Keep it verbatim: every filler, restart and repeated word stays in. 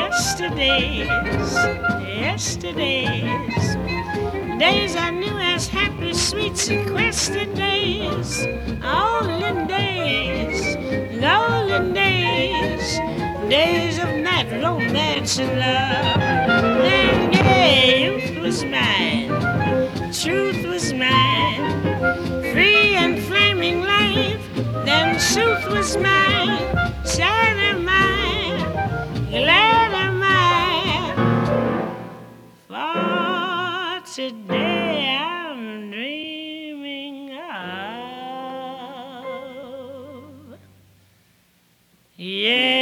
yesterdays, yesterdays, days I knew as happy, sweet, sequestered days, olden days, golden days, days of night romance and love. Then gay youth was mine, truth was mine, free and flaming life. Then truth was mine, sad am I, glad am I. For today I'm dreaming of. Yeah.